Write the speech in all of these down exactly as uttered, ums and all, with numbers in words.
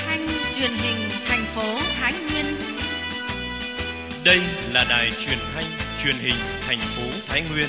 thanh truyền hình thành phố Thái Nguyên. Đây là đài truyền thanh truyền hình thành phố Thái Nguyên.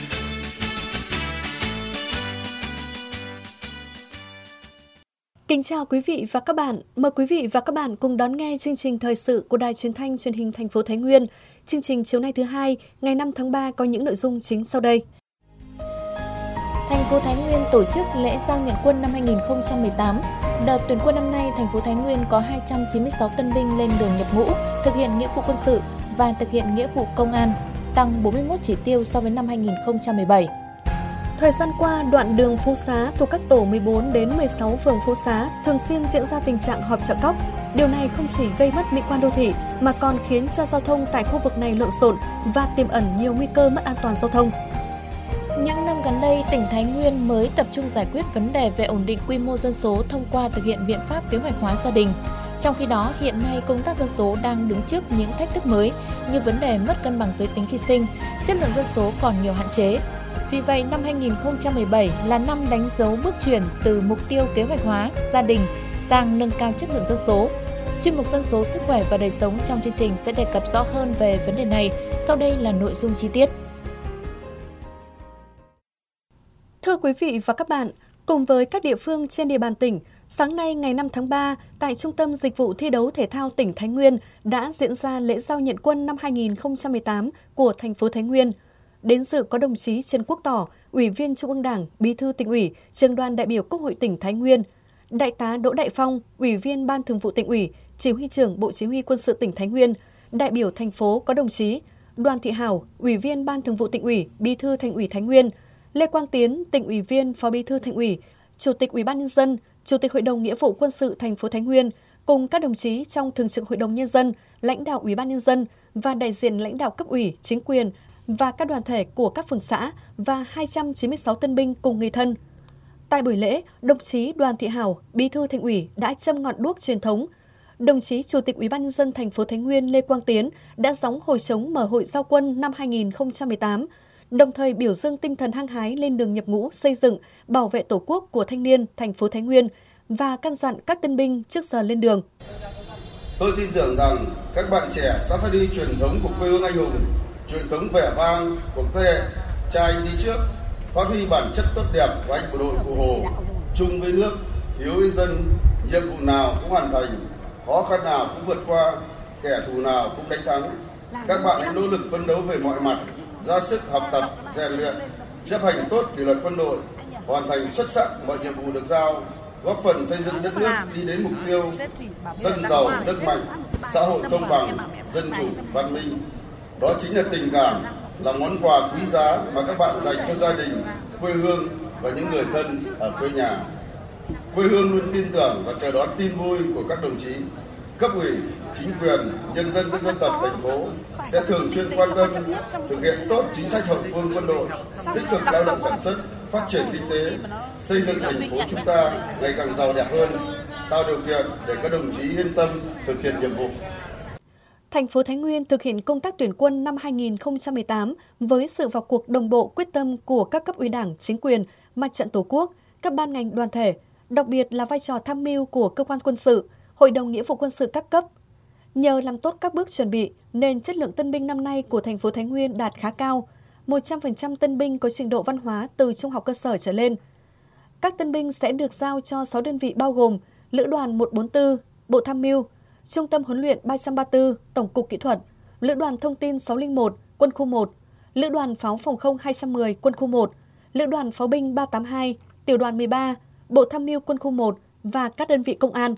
Kính chào quý vị và các bạn. Mời quý vị và các bạn cùng đón nghe chương trình thời sự của Đài Truyền thanh Truyền hình thành phố Thái Nguyên. Chương trình chiều nay thứ hai, ngày năm tháng ba có những nội dung chính sau đây. Thành phố Thái Nguyên tổ chức lễ giao nhận quân năm hai nghìn không trăm mười tám. Đợt tuyển quân năm nay, thành phố Thái Nguyên có hai trăm chín mươi sáu tân binh lên đường nhập ngũ, thực hiện nghĩa vụ quân sự và thực hiện nghĩa vụ công an, tăng bốn mươi mốt chỉ tiêu so với năm hai nghìn không trăm mười bảy. Thời gian qua, đoạn đường Phú Xá thuộc các tổ mười bốn đến mười sáu phường Phú Xá thường xuyên diễn ra tình trạng họp chợ cóc. Điều này không chỉ gây mất mỹ quan đô thị mà còn khiến cho giao thông tại khu vực này lộn xộn và tiềm ẩn nhiều nguy cơ mất an toàn giao thông. Những năm gần đây, tỉnh Thái Nguyên mới tập trung giải quyết vấn đề về ổn định quy mô dân số thông qua thực hiện biện pháp kế hoạch hóa gia đình. Trong khi đó, hiện nay công tác dân số đang đứng trước những thách thức mới như vấn đề mất cân bằng giới tính khi sinh, chất lượng dân số còn nhiều hạn chế. Vì vậy, năm hai nghìn không trăm mười bảy là năm đánh dấu bước chuyển từ mục tiêu kế hoạch hóa gia đình sang nâng cao chất lượng dân số. Chuyên mục dân số, sức khỏe và đời sống trong chương trình sẽ đề cập rõ hơn về vấn đề này. Sau đây là nội dung chi tiết. Thưa quý vị và các bạn, cùng với các địa phương trên địa bàn tỉnh, sáng nay ngày năm tháng ba, tại Trung tâm Dịch vụ Thi đấu Thể thao tỉnh Thái Nguyên đã diễn ra lễ giao nhận quân năm hai nghìn không trăm mười tám của thành phố Thái Nguyên. Đến dự có đồng chí Trần Quốc Tỏ, Ủy viên Trung ương Đảng, Bí thư Tỉnh ủy, Trưởng đoàn đại biểu Quốc hội tỉnh Thái Nguyên, Đại tá Đỗ Đại Phong, Ủy viên Ban Thường vụ Tỉnh ủy, Chỉ huy trưởng Bộ Chỉ huy Quân sự tỉnh Thái Nguyên, đại biểu thành phố có đồng chí Đoàn Thị Hảo, Ủy viên Ban Thường vụ Tỉnh ủy, Bí thư Thành ủy Thái Nguyên, Lê Quang Tiến, Tỉnh ủy viên, Phó Bí thư Thành ủy, Chủ tịch Ủy ban nhân dân, Chủ tịch Hội đồng Nghĩa vụ Quân sự thành phố Thái Nguyên cùng các đồng chí trong Thường trực Hội đồng nhân dân, lãnh đạo Ủy ban nhân dân và đại diện lãnh đạo cấp ủy, chính quyền và các đoàn thể của các phường xã và hai trăm chín mươi sáu tân binh cùng người thân. Tại buổi lễ, đồng chí Đoàn Thị Hảo, Bí thư Thành ủy đã châm ngọn đuốc truyền thống. Đồng chí Chủ tịch Ủy ban nhân dân thành phố Thái Nguyên Lê Quang Tiến đã gióng hồi trống mở hội giao quân năm hai nghìn không trăm mười tám, đồng thời biểu dương tinh thần hăng hái lên đường nhập ngũ xây dựng, bảo vệ Tổ quốc của thanh niên thành phố Thái Nguyên và căn dặn các tân binh trước giờ lên đường. Tôi tin tưởng rằng các bạn trẻ sẽ phát huy truyền thống của quê hương anh hùng, truyền thống vẻ vang của thế hệ cha anh đi trước, phát huy bản chất tốt đẹp của anh bộ đội Cụ Hồ, chung với nước, hiếu với dân, nhiệm vụ nào cũng hoàn thành, khó khăn nào cũng vượt qua, kẻ thù nào cũng đánh thắng. Các bạn hãy nỗ lực phấn đấu về mọi mặt, ra sức học tập, rèn luyện, chấp hành tốt kỷ luật quân đội, hoàn thành xuất sắc mọi nhiệm vụ được giao, góp phần xây dựng đất nước đi đến mục tiêu dân giàu, nước mạnh, xã hội công bằng, dân chủ, văn minh. Đó chính là tình cảm, là món quà quý giá mà các bạn dành cho gia đình, quê hương và những người thân ở quê nhà. Quê hương luôn tin tưởng và chờ đón tin vui của các đồng chí, cấp ủy, chính quyền, nhân dân với dân tộc thành phố sẽ thường xuyên quan tâm, thực hiện tốt chính sách hậu phương quân đội, tích cực lao động sản xuất, phát triển kinh tế, xây dựng thành phố chúng ta ngày càng giàu đẹp hơn, tạo điều kiện để các đồng chí yên tâm thực hiện nhiệm vụ. Thành phố Thái Nguyên thực hiện công tác tuyển quân năm hai nghìn không trăm mười tám với sự vào cuộc đồng bộ quyết tâm của các cấp ủy Đảng, chính quyền, Mặt trận Tổ quốc, các ban ngành đoàn thể, đặc biệt là vai trò tham mưu của cơ quan quân sự, Hội đồng Nghĩa vụ Quân sự các cấp. Nhờ làm tốt các bước chuẩn bị nên chất lượng tân binh năm nay của thành phố Thái Nguyên đạt khá cao, một trăm phần trăm tân binh có trình độ văn hóa từ trung học cơ sở trở lên. Các tân binh sẽ được giao cho sáu đơn vị bao gồm Lữ đoàn một bốn tư, Bộ Tham mưu, Trung tâm huấn luyện ba ba tư, Tổng cục Kỹ thuật, Lữ đoàn Thông tin sáu không một, Quân khu một, Lữ đoàn Pháo phòng không hai một không, Quân khu một, Lữ đoàn Pháo binh ba tám hai, Tiểu đoàn mười ba, Bộ Tham mưu Quân khu một và các đơn vị công an.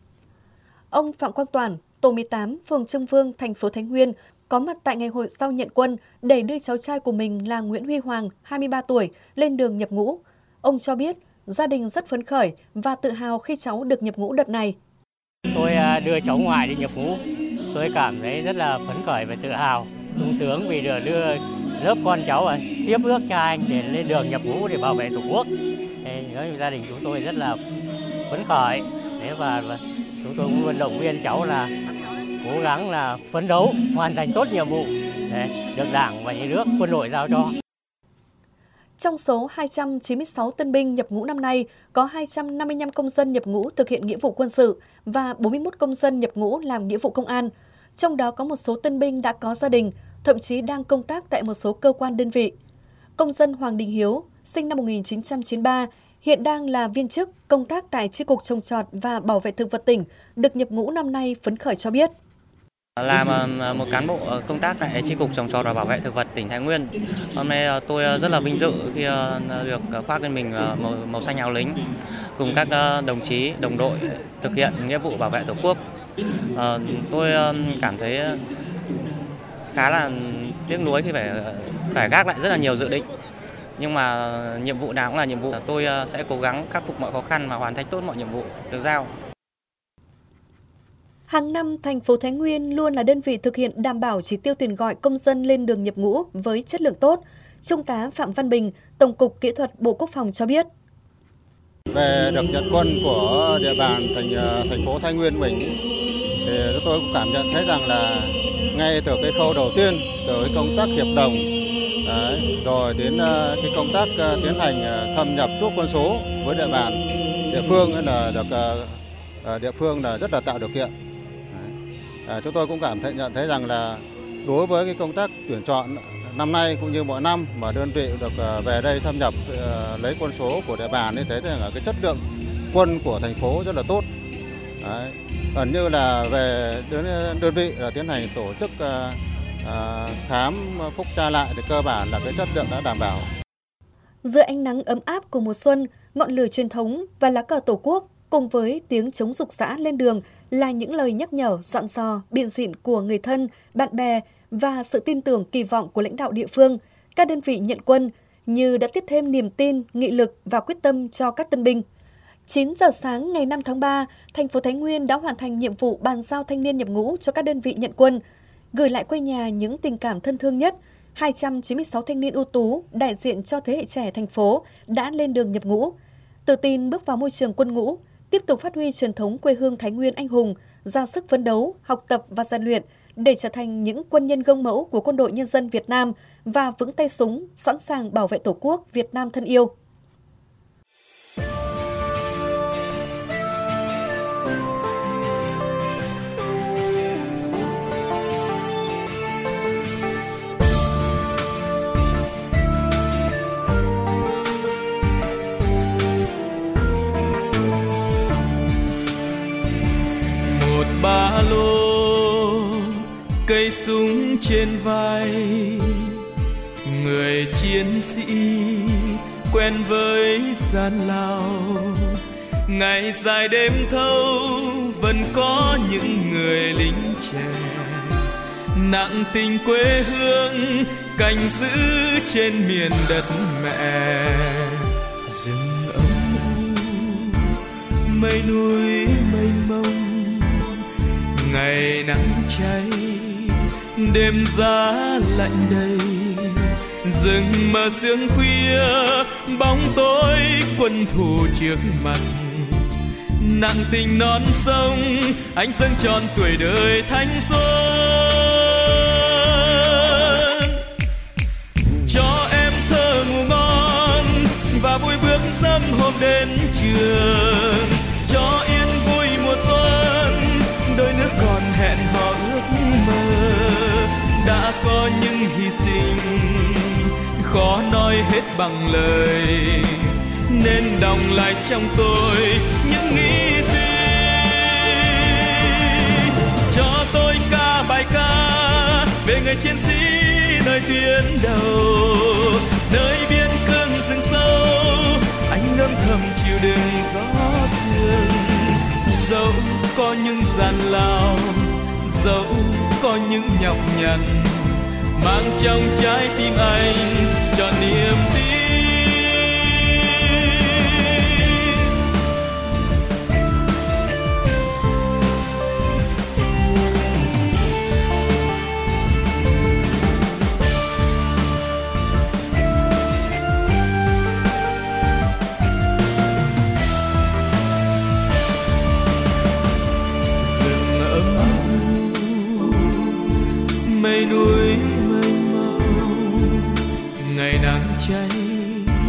Ông Phạm Quang Toản, tổ mười tám, phường Trưng Vương, thành phố Thái Nguyên có mặt tại ngày hội giao nhận quân để đưa cháu trai của mình là Nguyễn Huy Hoàng, hai mươi ba tuổi, lên đường nhập ngũ. Ông cho biết gia đình rất phấn khởi và tự hào khi cháu được nhập ngũ đợt này. Tôi đưa cháu ngoại đi nhập ngũ, tôi cảm thấy rất là phấn khởi và tự hào, sung sướng vì được đưa lớp con cháu tiếp bước cha anh để lên đường nhập ngũ để bảo vệ Tổ quốc. Thế, gia đình chúng tôi rất là phấn khởi. Thế và, và chúng tôi cũng động viên cháu là cố gắng là phấn đấu, hoàn thành tốt nhiệm vụ để được Đảng và Nhà nước, quân đội giao cho. Trong số hai trăm chín mươi sáu tân binh nhập ngũ năm nay, có hai trăm năm mươi lăm công dân nhập ngũ thực hiện nghĩa vụ quân sự và bốn mươi mốt công dân nhập ngũ làm nghĩa vụ công an. Trong đó có một số tân binh đã có gia đình, thậm chí đang công tác tại một số cơ quan đơn vị. Công dân Hoàng Đình Hiếu, sinh năm một nghìn chín trăm chín mươi ba, hiện đang là viên chức công tác tại Chi cục Trồng trọt và Bảo vệ thực vật tỉnh, được nhập ngũ năm nay phấn khởi cho biết. Làm một cán bộ công tác tại Chi cục Trồng trọt và Bảo vệ thực vật tỉnh Thái Nguyên. Hôm nay tôi rất là vinh dự khi được khoác lên mình màu, màu xanh áo lính cùng các đồng chí, đồng đội thực hiện nghĩa vụ bảo vệ Tổ quốc. Tôi cảm thấy khá là tiếc nuối khi phải phải gác lại rất là nhiều dự định. Nhưng mà nhiệm vụ nào cũng là nhiệm vụ, tôi sẽ cố gắng khắc phục mọi khó khăn và hoàn thành tốt mọi nhiệm vụ được giao. Hàng năm, thành phố Thái Nguyên luôn là đơn vị thực hiện đảm bảo chỉ tiêu tuyển gọi công dân lên đường nhập ngũ với chất lượng tốt. Trung tá Phạm Văn Bình, Tổng cục Kỹ thuật Bộ Quốc phòng cho biết. Về được nhận quân của địa bàn thành thành phố Thái Nguyên mình, thì tôi cũng cảm nhận thấy rằng là ngay từ cái khâu đầu tiên, từ cái công tác hiệp đồng, đấy, rồi đến cái công tác tiến hành thâm nhập chốt quân số với địa bàn địa phương là được địa phương là rất là tạo điều kiện. À, chúng tôi cũng cảm thấy nhận thấy rằng là đối với cái công tác tuyển chọn năm nay cũng như mọi năm mà đơn vị được về đây thâm nhập uh, lấy quân số của địa bàn, như thế là cái chất lượng quân của thành phố rất là tốt. Đấy. Gần như là về đơn, đơn vị là tiến hành tổ chức uh, uh, khám phúc tra lại thì cơ bản là cái chất lượng đã đảm bảo. Dưới ánh nắng ấm áp của mùa xuân, ngọn lửa truyền thống và lá cờ Tổ quốc cùng với tiếng chống rục rã lên đường là những lời nhắc nhở, dặn dò, biện diện của người thân, bạn bè và sự tin tưởng kỳ vọng của lãnh đạo địa phương. Các đơn vị nhận quân như đã tiếp thêm niềm tin, nghị lực và quyết tâm cho các tân binh. chín giờ sáng ngày năm tháng ba, thành phố Thái Nguyên đã hoàn thành nhiệm vụ bàn giao thanh niên nhập ngũ cho các đơn vị nhận quân, gửi lại quê nhà những tình cảm thân thương nhất. hai trăm chín mươi sáu thanh niên ưu tú đại diện cho thế hệ trẻ thành phố đã lên đường nhập ngũ, tự tin bước vào môi trường quân ngũ, tiếp tục phát huy truyền thống quê hương Thái Nguyên anh hùng, ra sức phấn đấu, học tập và rèn luyện để trở thành những quân nhân gương mẫu của Quân đội Nhân dân Việt Nam và vững tay súng, sẵn sàng bảo vệ Tổ quốc Việt Nam thân yêu. Ba lô, cây súng trên vai, người chiến sĩ quen với gian lao. Ngày dài đêm thâu vẫn có những người lính trẻ nặng tình quê hương, canh giữ trên miền đất mẹ. Rừng âm u, mây núi mênh mông, ngày nắng cháy, đêm giá lạnh đầy, rừng mờ sương khuya, bóng tối quân thù trước mặt. Nặng tình non sông, anh dâng tròn tuổi đời thanh xuân. Cho em thơ ngủ ngon và vui bước sớm hôm đến trường. Cho yên vui mùa xuân, đôi nước còn hẹn hò ước mơ. Đã có những hy sinh khó nói hết bằng lời, nên đọng lại trong tôi những nghĩ suy. Cho tôi ca bài ca về người chiến sĩ nơi tuyến đầu, nơi biên cương rừng sâu, anh âm thầm chịu đựng gió sương. Dẫu có những gian lao, dẫu có những nhọc nhằn, mang trong trái tim anh trọn niềm tin. Mây núi mênh mông, ngày nắng cháy,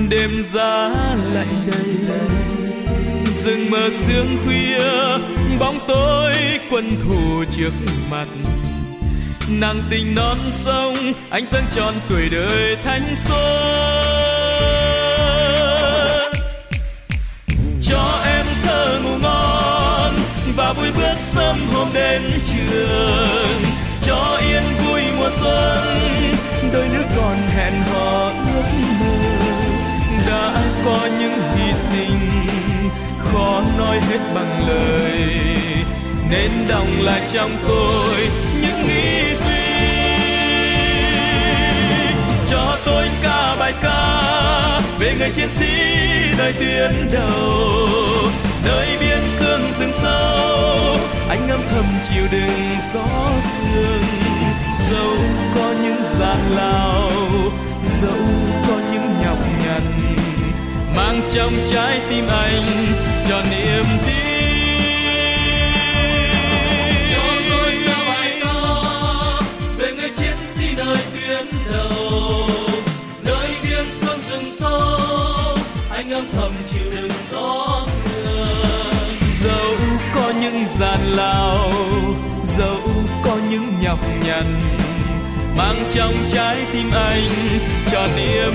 đêm giá lạnh đầy, rừng mờ sương khuya bóng tối quân thù trước mặt. Nàng tình non sông anh dâng tròn tuổi đời thanh xuân, cho em thơ ngủ ngon và vui bước sớm hôm đến trường, cho yên vui mùa xuân đôi nước còn hẹn hò ước mơ. Đã có những hy sinh khó nói hết bằng lời, nên đọng lại trong tôi những nghĩ suy. Cho tôi ca bài ca về người chiến sĩ nơi tuyến đầu, nơi biên cương rừng sâu anh âm thầm chịu đựng gió sương. Dẫu có những gian lao, dẫu có những nhọc nhằn, mang trong trái tim anh cho niềm tin. Cho tôi ca bài ca về người chiến sĩ nơi tuyến đầu, nơi biên cương rừng sâu anh âm thầm chịu đựng gió sương. Dẫu có những gian lao, dẫu có những nhọc nhằn, mang trong trái tim anh cho niềm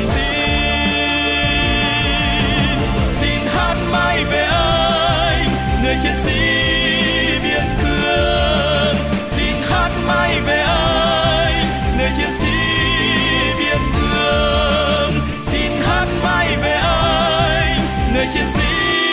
tin. Xin hát mãi về anh, người chiến sĩ biên cương. Xin hát mãi về anh, người chiến sĩ biên cương. Xin hát mãi về anh, người chiến sĩ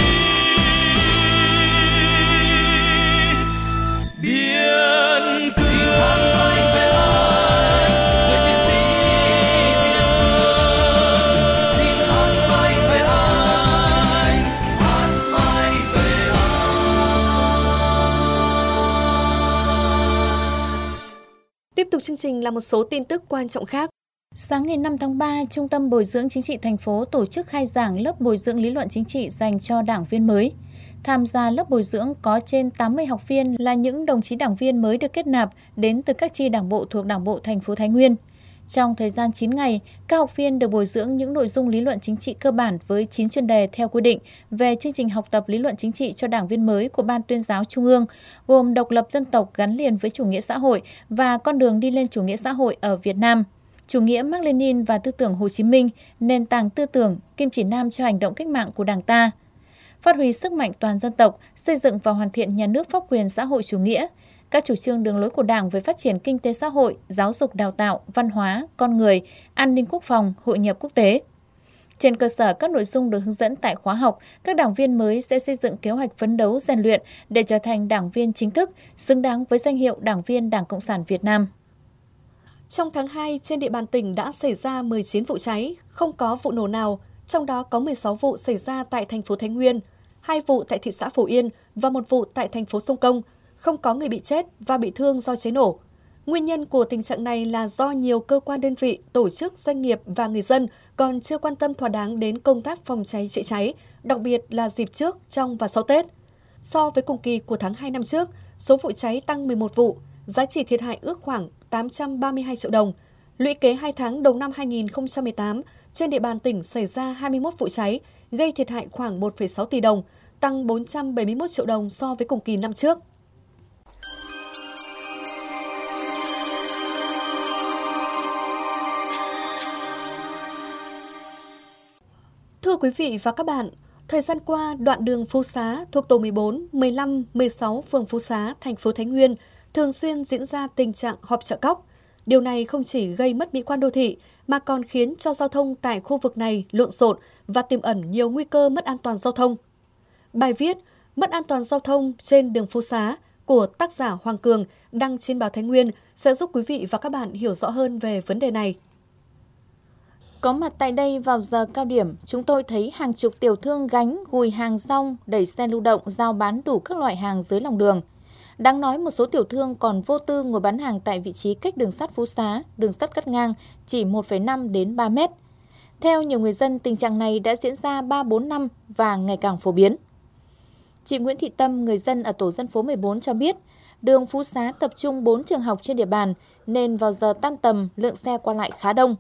biên cương. Xin hát mãi về anh, người chiến sĩ biên cương. Xin hát mãi về anh, hát mãi về anh. Tiếp tục chương trình là một số tin tức quan trọng khác. Sáng ngày năm tháng ba, Trung tâm Bồi dưỡng Chính trị thành phố tổ chức khai giảng lớp bồi dưỡng lý luận chính trị dành cho đảng viên mới. Tham gia lớp bồi dưỡng có trên tám mươi học viên là những đồng chí đảng viên mới được kết nạp đến từ các chi đảng bộ thuộc Đảng bộ thành phố Thái Nguyên. Trong thời gian chín ngày, các học viên được bồi dưỡng những nội dung lý luận chính trị cơ bản với chín chuyên đề theo quy định về chương trình học tập lý luận chính trị cho đảng viên mới của Ban Tuyên giáo Trung ương, gồm độc lập dân tộc gắn liền với chủ nghĩa xã hội và con đường đi lên chủ nghĩa xã hội ở Việt Nam, chủ nghĩa Mác Lênin và tư tưởng Hồ Chí Minh, nền tảng tư tưởng, kim chỉ nam cho hành động cách mạng của Đảng ta. Phát huy sức mạnh toàn dân tộc, xây dựng và hoàn thiện nhà nước pháp quyền xã hội chủ nghĩa, các chủ trương đường lối của Đảng về phát triển kinh tế xã hội, giáo dục đào tạo, văn hóa, con người, an ninh quốc phòng, hội nhập quốc tế. Trên cơ sở các nội dung được hướng dẫn tại khóa học, các đảng viên mới sẽ xây dựng kế hoạch phấn đấu rèn luyện để trở thành đảng viên chính thức, xứng đáng với danh hiệu đảng viên Đảng Cộng sản Việt Nam. Trong tháng hai, trên địa bàn tỉnh đã xảy ra mười chín vụ cháy, không có vụ nổ nào, trong đó có mười sáu vụ xảy ra tại thành phố Thái Nguyên, hai vụ tại thị xã Phổ Yên và một vụ tại thành phố Sông Công, không có người bị chết và bị thương do cháy nổ. Nguyên nhân của tình trạng này là do nhiều cơ quan đơn vị, tổ chức, doanh nghiệp và người dân còn chưa quan tâm thỏa đáng đến công tác phòng cháy chữa cháy, đặc biệt là dịp trước, trong và sau Tết. So với cùng kỳ của tháng hai năm trước, số vụ cháy tăng mười một vụ, giá trị thiệt hại ước khoảng tám trăm ba mươi hai triệu đồng. Lũy kế hai tháng đầu năm hai nghìn không trăm mười tám, trên địa bàn tỉnh xảy ra hai mươi mốt vụ cháy, gây thiệt hại khoảng một phẩy sáu tỷ đồng, tăng bốn trăm bảy mươi mốt triệu đồng so với cùng kỳ năm trước. Thưa quý vị và các bạn, thời gian qua, đoạn đường Phú Xá thuộc tổ mười bốn, mười lăm, mười sáu phường Phú Xá, thành phố Thái Nguyên thường xuyên diễn ra tình trạng họp chợ cóc. Điều này không chỉ gây mất mỹ quan đô thị mà còn khiến cho giao thông tại khu vực này lộn xộn và tiềm ẩn nhiều nguy cơ mất an toàn giao thông. Bài viết Mất an toàn giao thông trên đường Phú Xá của tác giả Hoàng Cường đăng trên báo Thái Nguyên sẽ giúp quý vị và các bạn hiểu rõ hơn về vấn đề này. Có mặt tại đây vào giờ cao điểm, chúng tôi thấy hàng chục tiểu thương gánh, gùi hàng rong, đẩy xe lưu động, giao bán đủ các loại hàng dưới lòng đường. Đáng nói một số tiểu thương còn vô tư ngồi bán hàng tại vị trí cách đường sắt Phú Xá, đường sắt cắt ngang chỉ một phẩy năm đến ba mét. Theo nhiều người dân, tình trạng này đã diễn ra ba bốn năm và ngày càng phổ biến. Chị Nguyễn Thị Tâm, người dân ở tổ dân phố mười bốn cho biết, đường Phú Xá tập trung bốn trường học trên địa bàn nên vào giờ tan tầm lượng xe qua lại khá đông.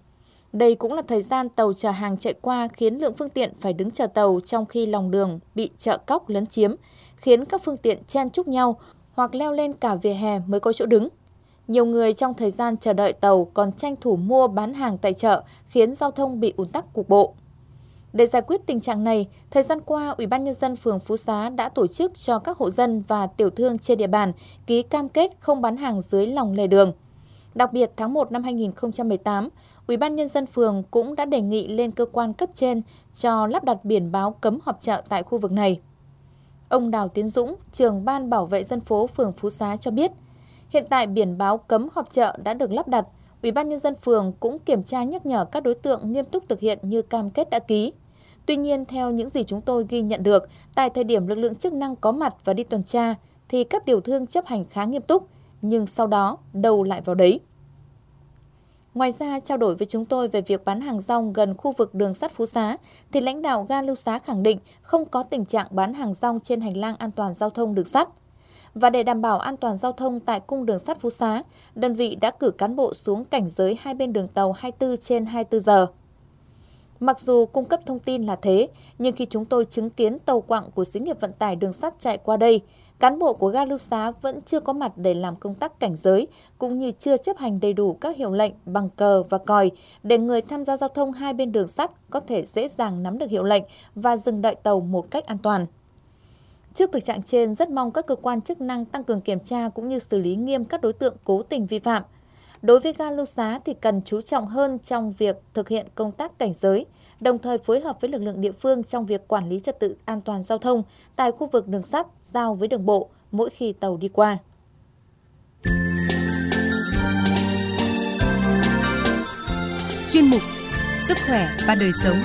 Đây cũng là thời gian tàu chở hàng chạy qua khiến lượng phương tiện phải đứng chờ tàu trong khi lòng đường bị chợ cóc lấn chiếm, khiến các phương tiện chen chúc nhau hoặc leo lên cả vỉa hè mới có chỗ đứng. Nhiều người trong thời gian chờ đợi tàu còn tranh thủ mua bán hàng tại chợ, khiến giao thông bị ùn tắc cục bộ. Để giải quyết tình trạng này, thời gian qua, Ủy ban Nhân dân phường Phú Xá đã tổ chức cho các hộ dân và tiểu thương trên địa bàn ký cam kết không bán hàng dưới lòng lề đường. Đặc biệt, tháng một năm hai nghìn không trăm mười tám, Ủy ban Nhân dân phường cũng đã đề nghị lên cơ quan cấp trên cho lắp đặt biển báo cấm họp chợ tại khu vực này. Ông Đào Tiến Dũng, trưởng ban bảo vệ dân phố phường Phú Xá cho biết, hiện tại biển báo cấm họp chợ đã được lắp đặt. Ủy ban Nhân dân phường cũng kiểm tra nhắc nhở các đối tượng nghiêm túc thực hiện như cam kết đã ký. Tuy nhiên, theo những gì chúng tôi ghi nhận được, tại thời điểm lực lượng chức năng có mặt và đi tuần tra, thì các tiểu thương chấp hành khá nghiêm túc, nhưng sau đó đâu lại vào đấy. Ngoài ra, trao đổi với chúng tôi về việc bán hàng rong gần khu vực đường sắt Phú Xá, thì lãnh đạo ga Lưu Xá khẳng định không có tình trạng bán hàng rong trên hành lang an toàn giao thông đường sắt. Và để đảm bảo an toàn giao thông tại cung đường sắt Phú Xá, đơn vị đã cử cán bộ xuống cảnh giới hai bên đường tàu hai mươi tư trên hai mươi tư giờ. Mặc dù cung cấp thông tin là thế, nhưng khi chúng tôi chứng kiến tàu quặng của xí nghiệp vận tải đường sắt chạy qua đây, cán bộ của ga Lưu Xá vẫn chưa có mặt để làm công tác cảnh giới, cũng như chưa chấp hành đầy đủ các hiệu lệnh bằng cờ và còi để người tham gia giao thông hai bên đường sắt có thể dễ dàng nắm được hiệu lệnh và dừng đợi tàu một cách an toàn. Trước thực trạng trên, rất mong các cơ quan chức năng tăng cường kiểm tra cũng như xử lý nghiêm các đối tượng cố tình vi phạm. Đối với ga Lưu Xá thì cần chú trọng hơn trong việc thực hiện công tác cảnh giới, đồng thời phối hợp với lực lượng địa phương trong việc quản lý trật tự an toàn giao thông tại khu vực đường sắt giao với đường bộ mỗi khi tàu đi qua. Chuyên mục Sức khỏe và đời sống.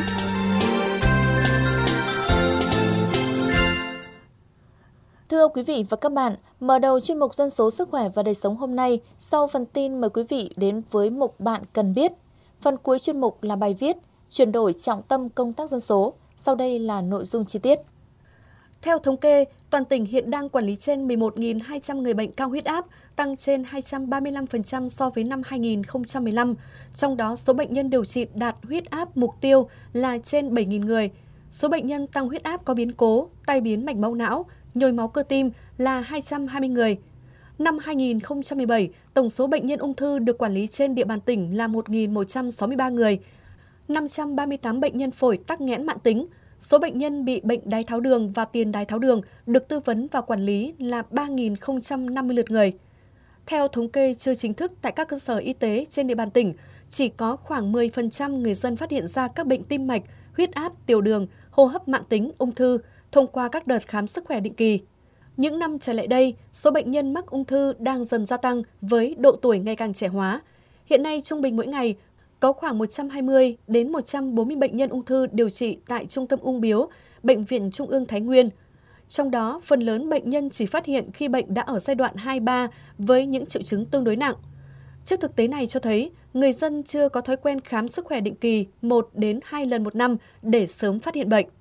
Thưa quý vị và các bạn, mở đầu chuyên mục Dân số Sức khỏe và đời sống hôm nay, sau phần tin mời quý vị đến với mục Bạn cần biết. Phần cuối chuyên mục là bài viết Chuyển đổi trọng tâm công tác dân số. Sau đây là nội dung chi tiết. Theo thống kê, toàn tỉnh hiện đang quản lý trên mười một nghìn hai trăm người bệnh cao huyết áp, tăng trên hai trăm ba mươi lăm phần trăm so với năm hai nghìn không trăm mười lăm. Trong đó, số bệnh nhân điều trị đạt huyết áp mục tiêu là trên bảy nghìn người. Số bệnh nhân tăng huyết áp có biến cố, tai biến mạch máu não, nhồi máu cơ tim là hai trăm hai mươi người. Năm hai nghìn không trăm mười bảy, tổng số bệnh nhân ung thư được quản lý trên địa bàn tỉnh là một nghìn một trăm sáu mươi ba người. năm trăm ba mươi tám bệnh nhân phổi tắc nghẽn mãn tính. Số bệnh nhân bị bệnh đái tháo đường và tiền đái tháo đường được tư vấn và quản lý là ba nghìn không trăm năm mươi lượt người. Theo thống kê chưa chính thức tại các cơ sở y tế trên địa bàn tỉnh, chỉ có khoảng mười phần trăm người dân phát hiện ra các bệnh tim mạch, huyết áp, tiểu đường, hô hấp mãn tính, ung thư thông qua các đợt khám sức khỏe định kỳ. Những năm trở lại đây, số bệnh nhân mắc ung thư đang dần gia tăng với độ tuổi ngày càng trẻ hóa. Hiện nay, trung bình mỗi ngày, có khoảng một trăm hai mươi đến một trăm bốn mươi bệnh nhân ung thư điều trị tại Trung tâm ung bướu, Bệnh viện Trung ương Thái Nguyên. Trong đó, phần lớn bệnh nhân chỉ phát hiện khi bệnh đã ở giai đoạn hai ba với những triệu chứng tương đối nặng. Trước thực tế này cho thấy, người dân chưa có thói quen khám sức khỏe định kỳ một đến hai lần một năm để sớm phát hiện bệnh.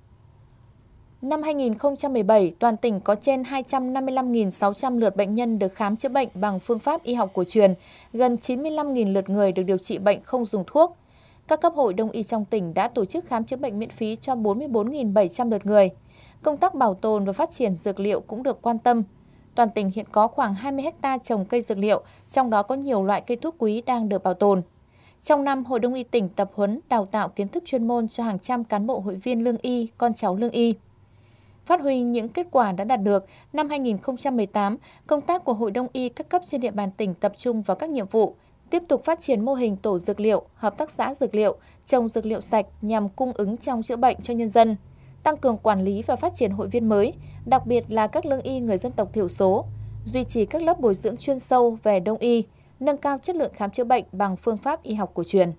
Năm hai nghìn không trăm mười bảy, toàn tỉnh có trên hai trăm năm mươi lăm nghìn sáu trăm lượt bệnh nhân được khám chữa bệnh bằng phương pháp y học cổ truyền, gần chín mươi lăm nghìn lượt người được điều trị bệnh không dùng thuốc. Các cấp hội đông y trong tỉnh đã tổ chức khám chữa bệnh miễn phí cho bốn mươi bốn nghìn bảy trăm lượt người. Công tác bảo tồn và phát triển dược liệu cũng được quan tâm. Toàn tỉnh hiện có khoảng hai mươi héc ta trồng cây dược liệu, trong đó có nhiều loại cây thuốc quý đang được bảo tồn. Trong năm, Hội Đông y tỉnh tập huấn đào tạo kiến thức chuyên môn cho hàng trăm cán bộ hội viên lương y, con cháu lương y. Phát huy những kết quả đã đạt được, năm hai nghìn không trăm mười tám, công tác của Hội Đông y các cấp trên địa bàn tỉnh tập trung vào các nhiệm vụ, tiếp tục phát triển mô hình tổ dược liệu, hợp tác xã dược liệu, trồng dược liệu sạch nhằm cung ứng trong chữa bệnh cho nhân dân, tăng cường quản lý và phát triển hội viên mới, đặc biệt là các lương y người dân tộc thiểu số, duy trì các lớp bồi dưỡng chuyên sâu về Đông y, nâng cao chất lượng khám chữa bệnh bằng phương pháp y học cổ truyền.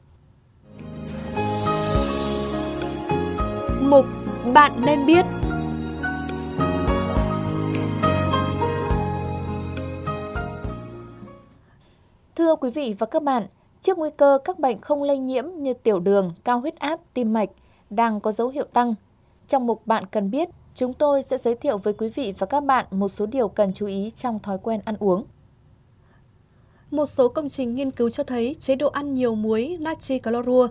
Mục Bạn nên biết. Thưa quý vị và các bạn, trước nguy cơ các bệnh không lây nhiễm như tiểu đường, cao huyết áp, tim mạch đang có dấu hiệu tăng, trong mục Bạn cần biết, chúng tôi sẽ giới thiệu với quý vị và các bạn một số điều cần chú ý trong thói quen ăn uống. Một số công trình nghiên cứu cho thấy chế độ ăn nhiều muối natri clorua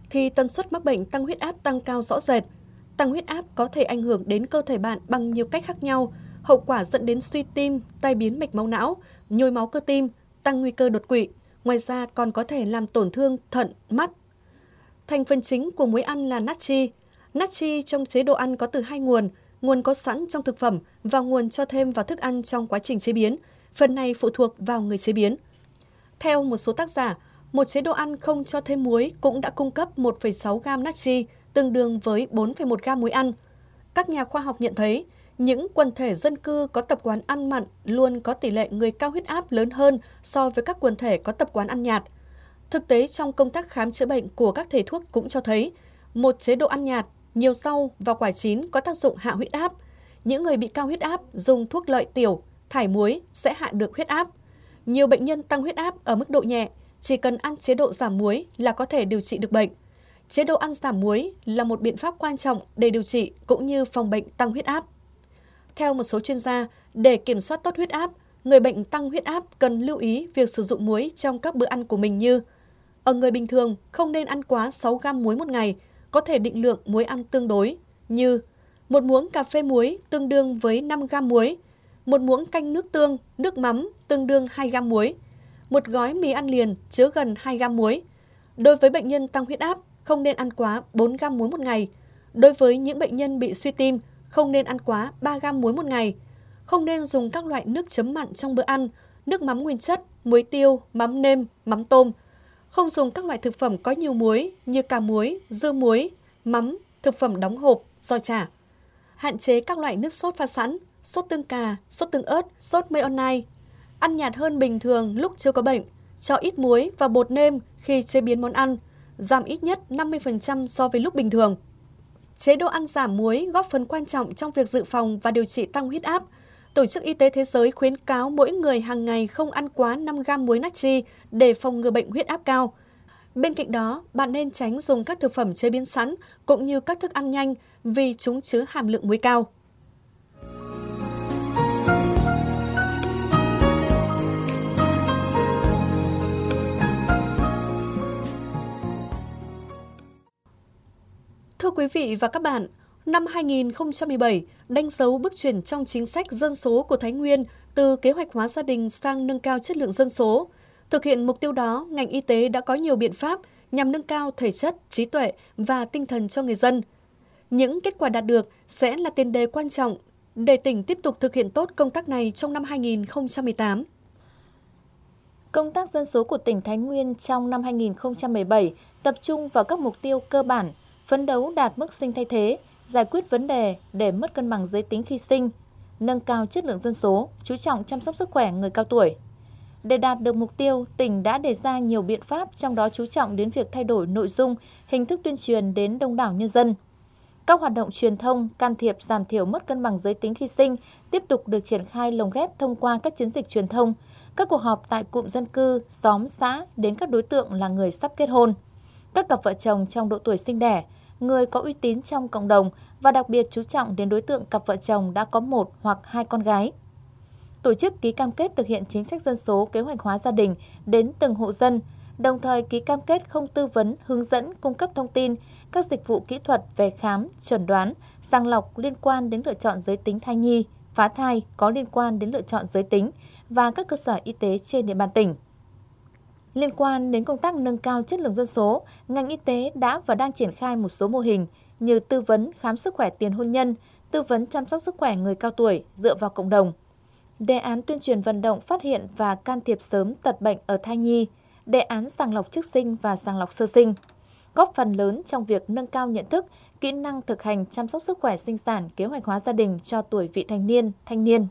thì tần suất mắc bệnh tăng huyết áp tăng cao rõ rệt. Tăng huyết áp có thể ảnh hưởng đến cơ thể bạn bằng nhiều cách khác nhau, hậu quả dẫn đến suy tim, tai biến mạch máu não, nhồi máu cơ tim, tăng nguy cơ đột quỵ. Ngoài ra còn có thể làm tổn thương thận, mắt. Thành phần chính của muối ăn là natri. Natri trong chế độ ăn có từ hai nguồn, nguồn có sẵn trong thực phẩm và nguồn cho thêm vào thức ăn trong quá trình chế biến. Phần này phụ thuộc vào người chế biến. Theo một số tác giả, một chế độ ăn không cho thêm muối cũng đã cung cấp một phẩy sáu gam natri, tương đương với bốn phẩy một gam muối ăn. Các nhà khoa học nhận thấy, những quần thể dân cư có tập quán ăn mặn luôn có tỷ lệ người cao huyết áp lớn hơn so với các quần thể có tập quán ăn nhạt. Thực tế trong công tác khám chữa bệnh của các thầy thuốc cũng cho thấy, một chế độ ăn nhạt, nhiều rau và quả chín có tác dụng hạ huyết áp. Những người bị cao huyết áp dùng thuốc lợi tiểu, thải muối sẽ hạ được huyết áp. Nhiều bệnh nhân tăng huyết áp ở mức độ nhẹ, chỉ cần ăn chế độ giảm muối là có thể điều trị được bệnh. Chế độ ăn giảm muối là một biện pháp quan trọng để điều trị cũng như phòng bệnh tăng huyết áp. Theo một số chuyên gia, để kiểm soát tốt huyết áp, người bệnh tăng huyết áp cần lưu ý việc sử dụng muối trong các bữa ăn của mình như: ở người bình thường không nên ăn quá sáu gam muối một ngày, có thể định lượng muối ăn tương đối như một muỗng cà phê muối tương đương với năm gam muối, một muỗng canh nước tương, nước mắm tương đương hai gam muối, một gói mì ăn liền chứa gần hai gam muối. Đối với bệnh nhân tăng huyết áp, không nên ăn quá bốn gam muối một ngày. Đối với những bệnh nhân bị suy tim, không nên ăn quá ba gam muối một ngày. Không nên dùng các loại nước chấm mặn trong bữa ăn, nước mắm nguyên chất, muối tiêu, mắm nêm, mắm tôm. Không dùng các loại thực phẩm có nhiều muối như cà muối, dưa muối, mắm, thực phẩm đóng hộp, giò chả. Hạn chế các loại nước sốt pha sẵn, sốt tương cà, sốt tương ớt, sốt mayonnaise. Ăn nhạt hơn bình thường lúc chưa có bệnh, cho ít muối và bột nêm khi chế biến món ăn, giảm ít nhất năm mươi phần trăm so với lúc bình thường. Chế độ ăn giảm muối góp phần quan trọng trong việc dự phòng và điều trị tăng huyết áp. Tổ chức Y tế Thế giới khuyến cáo mỗi người hàng ngày không ăn quá năm gam muối natri để phòng ngừa bệnh huyết áp cao. Bên cạnh đó, bạn nên tránh dùng các thực phẩm chế biến sẵn cũng như các thức ăn nhanh vì chúng chứa hàm lượng muối cao. Thưa quý vị và các bạn, năm hai nghìn không trăm mười bảy đánh dấu bước chuyển trong chính sách dân số của Thái Nguyên từ kế hoạch hóa gia đình sang nâng cao chất lượng dân số. Thực hiện mục tiêu đó, ngành y tế đã có nhiều biện pháp nhằm nâng cao thể chất, trí tuệ và tinh thần cho người dân. Những kết quả đạt được sẽ là tiền đề quan trọng để tỉnh tiếp tục thực hiện tốt công tác này trong năm hai nghìn không trăm mười tám. Công tác dân số của tỉnh Thái Nguyên trong năm hai nghìn không trăm mười bảy tập trung vào các mục tiêu cơ bản, phấn đấu đạt mức sinh thay thế, giải quyết vấn đề để mất cân bằng giới tính khi sinh, nâng cao chất lượng dân số, chú trọng chăm sóc sức khỏe người cao tuổi. Để đạt được mục tiêu, tỉnh đã đề ra nhiều biện pháp, trong đó chú trọng đến việc thay đổi nội dung, hình thức tuyên truyền đến đông đảo nhân dân. Các hoạt động truyền thông, can thiệp giảm thiểu mất cân bằng giới tính khi sinh tiếp tục được triển khai lồng ghép thông qua các chiến dịch truyền thông, các cuộc họp tại cụm dân cư, xóm, xã đến các đối tượng là người sắp kết hôn, các cặp vợ chồng trong độ tuổi sinh đẻ, người có uy tín trong cộng đồng và đặc biệt chú trọng đến đối tượng cặp vợ chồng đã có một hoặc hai con gái. Tổ chức ký cam kết thực hiện chính sách dân số kế hoạch hóa gia đình đến từng hộ dân, đồng thời ký cam kết không tư vấn, hướng dẫn, cung cấp thông tin, các dịch vụ kỹ thuật về khám, chẩn đoán, sàng lọc liên quan đến lựa chọn giới tính thai nhi, phá thai có liên quan đến lựa chọn giới tính và các cơ sở y tế trên địa bàn tỉnh. Liên quan đến công tác nâng cao chất lượng dân số, ngành y tế đã và đang triển khai một số mô hình như tư vấn khám sức khỏe tiền hôn nhân, tư vấn chăm sóc sức khỏe người cao tuổi dựa vào cộng đồng, đề án tuyên truyền vận động phát hiện và can thiệp sớm tật bệnh ở thai nhi, đề án sàng lọc trước sinh và sàng lọc sơ sinh, góp phần lớn trong việc nâng cao nhận thức, kỹ năng thực hành chăm sóc sức khỏe sinh sản kế hoạch hóa gia đình cho tuổi vị thành niên, thanh niên.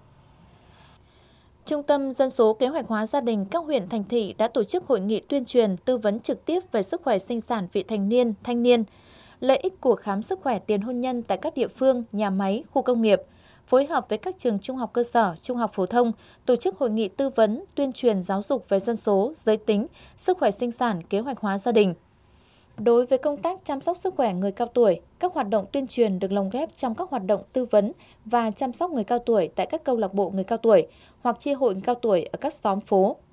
Trung tâm Dân số Kế hoạch hóa gia đình các huyện thành thị đã tổ chức hội nghị tuyên truyền tư vấn trực tiếp về sức khỏe sinh sản vị thành niên, thanh niên, lợi ích của khám sức khỏe tiền hôn nhân tại các địa phương, nhà máy, khu công nghiệp, phối hợp với các trường trung học cơ sở, trung học phổ thông, tổ chức hội nghị tư vấn, tuyên truyền giáo dục về dân số, giới tính, sức khỏe sinh sản, kế hoạch hóa gia đình. Đối với công tác chăm sóc sức khỏe người cao tuổi, các hoạt động tuyên truyền được lồng ghép trong các hoạt động tư vấn và chăm sóc người cao tuổi tại các câu lạc bộ người cao tuổi hoặc chi hội người cao tuổi ở các xóm phố.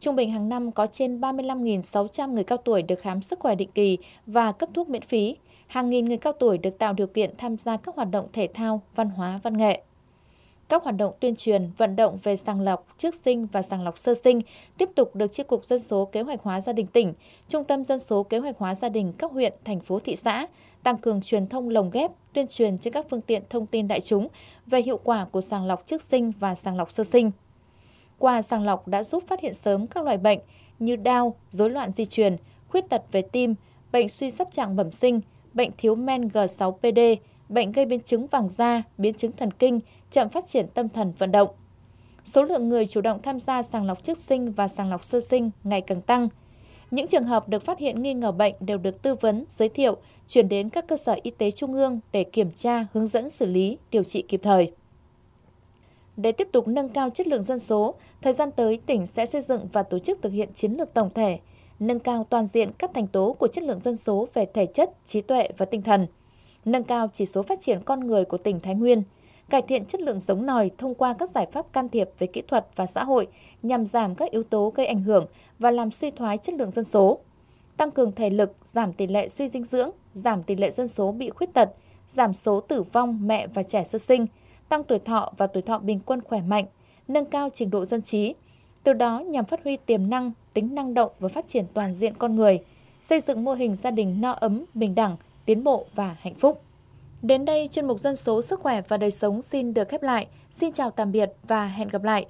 Trung bình hàng năm có trên ba mươi lăm nghìn sáu trăm người cao tuổi được khám sức khỏe định kỳ và cấp thuốc miễn phí. Hàng nghìn người cao tuổi được tạo điều kiện tham gia các hoạt động thể thao, văn hóa, văn nghệ. Các hoạt động tuyên truyền, vận động về sàng lọc trước sinh và sàng lọc sơ sinh tiếp tục được Chi cục Dân số Kế hoạch hóa gia đình tỉnh, Trung tâm Dân số Kế hoạch hóa gia đình các huyện, thành phố, thị xã tăng cường truyền thông lồng ghép, tuyên truyền trên các phương tiện thông tin đại chúng về hiệu quả của sàng lọc trước sinh và sàng lọc sơ sinh. Qua sàng lọc đã giúp phát hiện sớm các loại bệnh như đau, rối loạn di truyền, khuyết tật về tim, bệnh suy giáp trạng bẩm sinh, bệnh thiếu men G sáu P D, bệnh gây biến chứng vàng da, biến chứng thần kinh, chậm phát triển tâm thần vận động. Số lượng người chủ động tham gia sàng lọc trước sinh và sàng lọc sơ sinh ngày càng tăng. Những trường hợp được phát hiện nghi ngờ bệnh đều được tư vấn, giới thiệu, chuyển đến các cơ sở y tế trung ương để kiểm tra, hướng dẫn xử lý, điều trị kịp thời. Để tiếp tục nâng cao chất lượng dân số, thời gian tới tỉnh sẽ xây dựng và tổ chức thực hiện chiến lược tổng thể, nâng cao toàn diện các thành tố của chất lượng dân số về thể chất, trí tuệ và tinh thần, nâng cao chỉ số phát triển con người của tỉnh Thái Nguyên, cải thiện chất lượng giống nòi thông qua các giải pháp can thiệp về kỹ thuật và xã hội nhằm giảm các yếu tố gây ảnh hưởng và làm suy thoái chất lượng dân số, tăng cường thể lực, giảm tỷ lệ suy dinh dưỡng, giảm tỷ lệ dân số bị khuyết tật, giảm số tử vong mẹ và trẻ sơ sinh, tăng tuổi thọ và tuổi thọ bình quân khỏe mạnh, nâng cao trình độ dân trí, từ đó nhằm phát huy tiềm năng, tính năng động và phát triển toàn diện con người, xây dựng mô hình gia đình no ấm, bình đẳng, tiến bộ và hạnh phúc. Đến đây, chuyên mục Dân số, Sức khỏe và Đời sống xin được khép lại. Xin chào tạm biệt và hẹn gặp lại.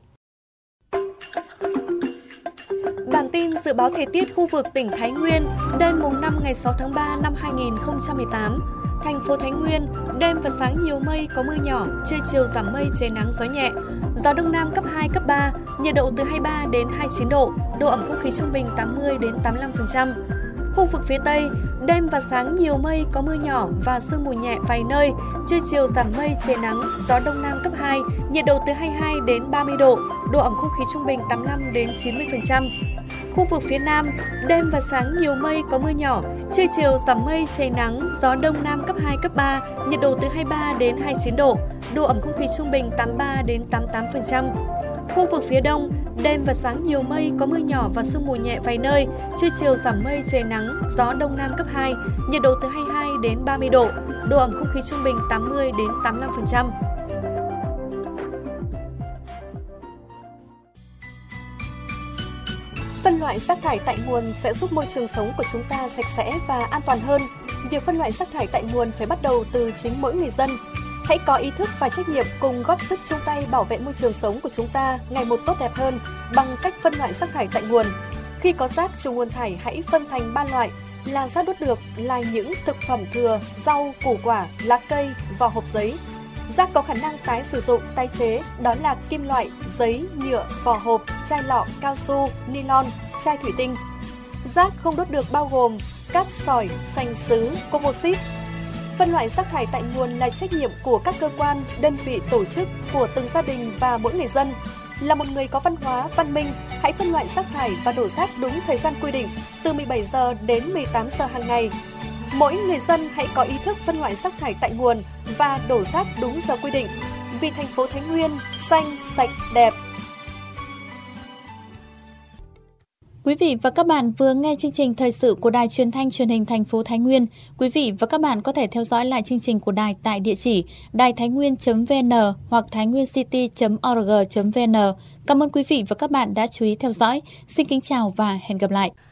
Bản tin dự báo thời tiết khu vực tỉnh Thái Nguyên đêm mùng năm ngày sáu tháng ba năm hai nghìn không trăm mười tám. Thành phố Thái Nguyên, đêm và sáng nhiều mây, có mưa nhỏ, trưa chiều giảm mây, trời nắng, gió nhẹ. Gió Đông Nam cấp hai, cấp ba, nhiệt độ từ hai mươi ba đến hai mươi chín độ, độ ẩm không khí trung bình tám mươi đến tám mươi lăm phần trăm. Khu vực phía Tây, đêm và sáng nhiều mây, có mưa nhỏ và sương mù nhẹ vài nơi, trưa chiều giảm mây, trời nắng, gió Đông Nam cấp hai, nhiệt độ từ hai mươi hai đến ba mươi độ, độ ẩm không khí trung bình tám mươi lăm đến chín mươi phần trăm. Khu vực phía Nam, đêm và sáng nhiều mây, có mưa nhỏ, trưa chiều giảm mây, trời nắng, gió Đông Nam cấp hai, cấp ba, nhiệt độ từ hai mươi ba đến hai mươi chín độ, độ ẩm không khí trung bình tám mươi ba đến tám mươi tám phần trăm. Khu vực phía Đông, đêm và sáng nhiều mây, có mưa nhỏ và sương mù nhẹ vài nơi, trưa chiều giảm mây, trời nắng, gió Đông Nam cấp hai, nhiệt độ từ hai mươi hai đến ba mươi độ, độ ẩm không khí trung bình tám mươi đến tám mươi lăm phần trăm. Phân loại rác thải tại nguồn sẽ giúp môi trường sống của chúng ta sạch sẽ và an toàn hơn. Việc phân loại rác thải tại nguồn phải bắt đầu từ chính mỗi người dân. Hãy có ý thức và trách nhiệm cùng góp sức chung tay bảo vệ môi trường sống của chúng ta ngày một tốt đẹp hơn bằng cách phân loại rác thải tại nguồn. Khi có rác trùng nguồn thải, hãy phân thành ba loại là rác đốt được, là những thực phẩm thừa, rau, củ quả, lá cây, vỏ hộp giấy. Rác có khả năng tái sử dụng, tái chế, đó là kim loại, giấy, nhựa, vỏ hộp, chai lọ, cao su, nylon, chai thủy tinh. Rác không đốt được bao gồm cát sỏi, sành sứ, composite. Phân loại rác thải tại nguồn là trách nhiệm của các cơ quan, đơn vị, tổ chức, của từng gia đình và mỗi người dân. Là một người có văn hóa, văn minh, hãy phân loại rác thải và đổ rác đúng thời gian quy định, từ mười bảy giờ đến mười tám giờ hàng ngày. Mỗi người dân hãy có ý thức phân loại rác thải tại nguồn và đổ rác đúng giờ quy định. Vì thành phố Thái Nguyên xanh, sạch, đẹp. Quý vị và các bạn vừa nghe chương trình thời sự của Đài Truyền thanh Truyền hình thành phố Thái Nguyên. Quý vị và các bạn có thể theo dõi lại chương trình của đài tại địa chỉ đài thái nguyên chấm vê en hoặc thái nguyên city chấm org chấm vê en. Cảm ơn quý vị và các bạn đã chú ý theo dõi. Xin kính chào và hẹn gặp lại.